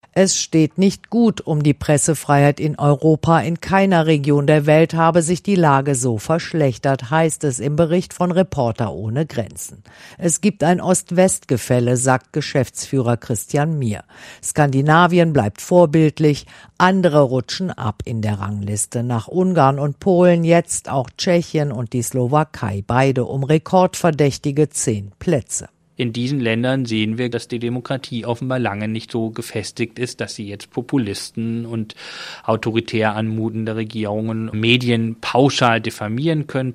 Es steht nicht gut um die Pressefreiheit in Europa. In keiner Region der Welt habe sich die Lage so verschlechtert, heißt es im Bericht von Reporter ohne Grenzen. Es gibt ein Ost-West-Gefälle, sagt Geschäftsführer Christian Mier. Skandinavien bleibt vorbildlich, andere rutschen ab in der Rangliste. Nach Ungarn und Polen jetzt auch Tschechien und die Slowakei, beide um rekordverdächtige 10 Plätze. In diesen Ländern sehen wir, dass die Demokratie offenbar lange nicht so gefestigt ist, dass sie jetzt Populisten und autoritär anmutende Regierungen, Medien pauschal diffamieren können.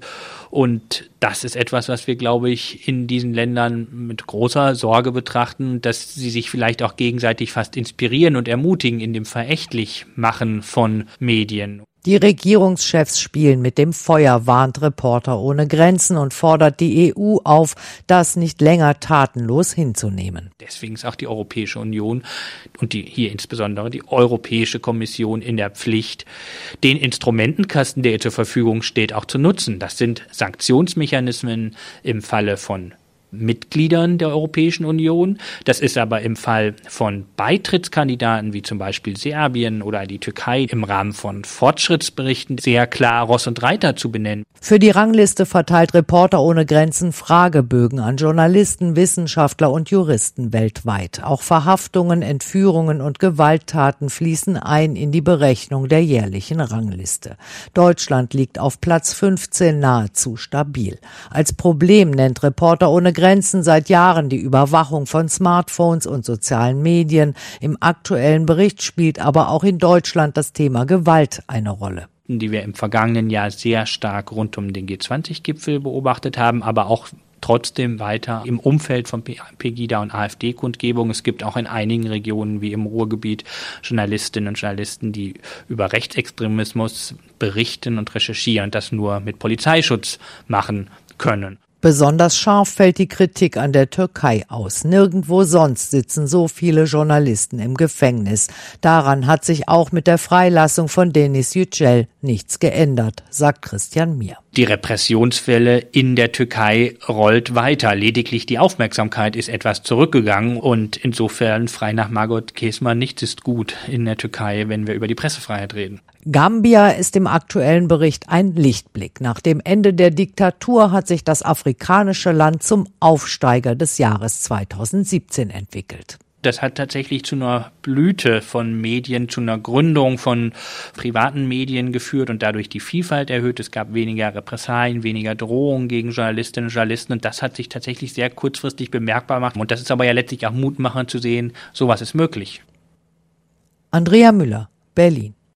Und das ist etwas, was wir, glaube ich, in diesen Ländern mit großer Sorge betrachten, dass sie sich vielleicht auch gegenseitig fast inspirieren und ermutigen in dem Verächtlichmachen von Medien. Die Regierungschefs spielen mit dem Feuer, warnt Reporter ohne Grenzen und fordert die EU auf, das nicht länger tatenlos hinzunehmen. Deswegen ist auch die Europäische Union und hier insbesondere die Europäische Kommission in der Pflicht, den Instrumentenkasten, der ihr zur Verfügung steht, auch zu nutzen. Das sind Sanktionsmechanismen im Falle von Mitgliedern der Europäischen Union. Das ist aber im Fall von Beitrittskandidaten wie zum Beispiel Serbien oder die Türkei im Rahmen von Fortschrittsberichten sehr klar Ross und Reiter zu benennen. Für die Rangliste verteilt Reporter ohne Grenzen Fragebögen an Journalisten, Wissenschaftler und Juristen weltweit. Auch Verhaftungen, Entführungen und Gewalttaten fließen ein in die Berechnung der jährlichen Rangliste. Deutschland liegt auf Platz 15 nahezu stabil. Als Problem nennt Reporter ohne Grenzen seit Jahren die Überwachung von Smartphones und sozialen Medien. Im aktuellen Bericht spielt aber auch in Deutschland das Thema Gewalt eine Rolle. Die wir im vergangenen Jahr sehr stark rund um den G20-Gipfel beobachtet haben, aber auch trotzdem weiter im Umfeld von Pegida und AfD-Kundgebungen. Es gibt auch in einigen Regionen wie im Ruhrgebiet Journalistinnen und Journalisten, die über Rechtsextremismus berichten und recherchieren und das nur mit Polizeischutz machen können. Besonders scharf fällt die Kritik an der Türkei aus. Nirgendwo sonst sitzen so viele Journalisten im Gefängnis. Daran hat sich auch mit der Freilassung von Deniz Yücel nichts geändert, sagt Christian Mier. Die Repressionswelle in der Türkei rollt weiter. Lediglich die Aufmerksamkeit ist etwas zurückgegangen und insofern, frei nach Margot Käßmann, nichts ist gut in der Türkei, wenn wir über die Pressefreiheit reden. Gambia ist im aktuellen Bericht ein Lichtblick. Nach dem Ende der Diktatur hat sich das afrikanische Land zum Aufsteiger des Jahres 2017 entwickelt. Das hat tatsächlich zu einer Blüte von Medien, zu einer Gründung von privaten Medien geführt und dadurch die Vielfalt erhöht. Es gab weniger Repressalien, weniger Drohungen gegen Journalistinnen und Journalisten und das hat sich tatsächlich sehr kurzfristig bemerkbar gemacht. Und das ist aber ja letztlich auch mutmachend zu sehen, sowas ist möglich. Andrea Müller, Berlin.